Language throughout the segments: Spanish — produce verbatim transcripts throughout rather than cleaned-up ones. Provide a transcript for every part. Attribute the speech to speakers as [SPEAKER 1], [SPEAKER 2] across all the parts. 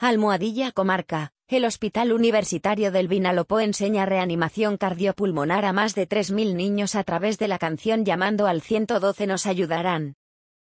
[SPEAKER 1] Almohadilla Comarca. El Hospital Universitario del Vinalopó enseña reanimación cardiopulmonar a más de tres mil niños a través de la canción Llamando al ciento doce nos ayudarán.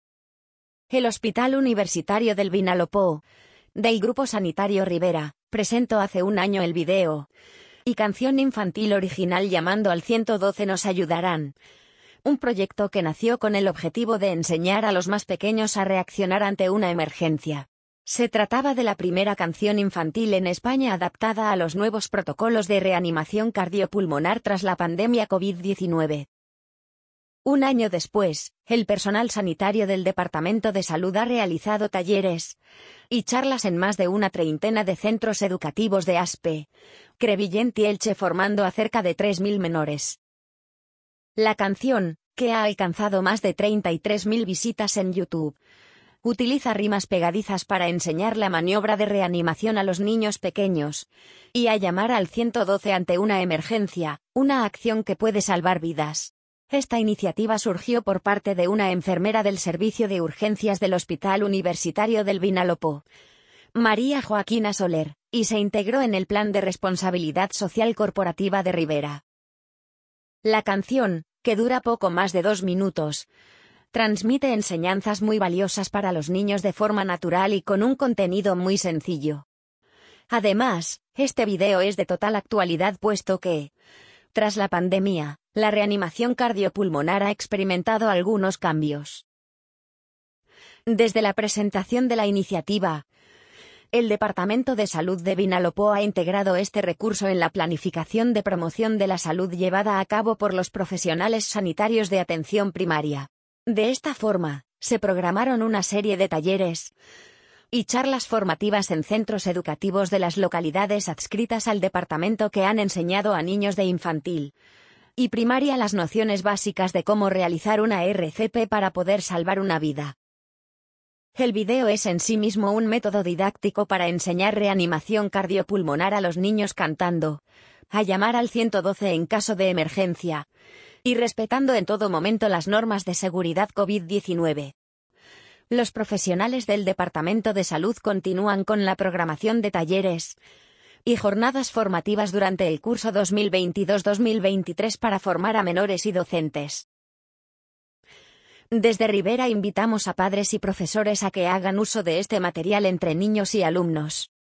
[SPEAKER 1] El Hospital Universitario del Vinalopó, del Grupo Sanitario Rivera, presentó hace un año el video y canción infantil original Llamando al ciento doce nos ayudarán. Un proyecto que nació con el objetivo de enseñar a los más pequeños a reaccionar ante una emergencia. Se trataba de la primera canción infantil en España adaptada a los nuevos protocolos de reanimación cardiopulmonar tras la pandemia COVID diecinueve. Un año después, el personal sanitario del Departamento de Salud ha realizado talleres y charlas en más de una treintena de centros educativos de Aspe, Crevillent y Elche, formando a cerca de tres mil menores. La canción, que ha alcanzado más de treinta y tres mil visitas en YouTube, utiliza rimas pegadizas para enseñar la maniobra de reanimación a los niños pequeños y a llamar al ciento doce ante una emergencia, una acción que puede salvar vidas. Esta iniciativa surgió por parte de una enfermera del Servicio de Urgencias del Hospital Universitario del Vinalopó, María Joaquina Soler, y se integró en el Plan de Responsabilidad Social Corporativa de Rivera. La canción, que dura poco más de dos minutos, transmite enseñanzas muy valiosas para los niños de forma natural y con un contenido muy sencillo. Además, este video es de total actualidad puesto que, tras la pandemia, la reanimación cardiopulmonar ha experimentado algunos cambios. Desde la presentación de la iniciativa, el Departamento de Salud de Vinalopó ha integrado este recurso en la planificación de promoción de la salud llevada a cabo por los profesionales sanitarios de atención primaria. De esta forma, se programaron una serie de talleres y charlas formativas en centros educativos de las localidades adscritas al departamento que han enseñado a niños de infantil y primaria las nociones básicas de cómo realizar una R C P para poder salvar una vida. El video es en sí mismo un método didáctico para enseñar reanimación cardiopulmonar a los niños cantando a llamar al ciento doce en caso de emergencia y respetando en todo momento las normas de seguridad COVID diecinueve. Los profesionales del Departamento de Salud continúan con la programación de talleres y jornadas formativas durante el curso dos mil veintidós dos mil veintitrés para formar a menores y docentes. Desde Rivera invitamos a padres y profesores a que hagan uso de este material entre niños y alumnos.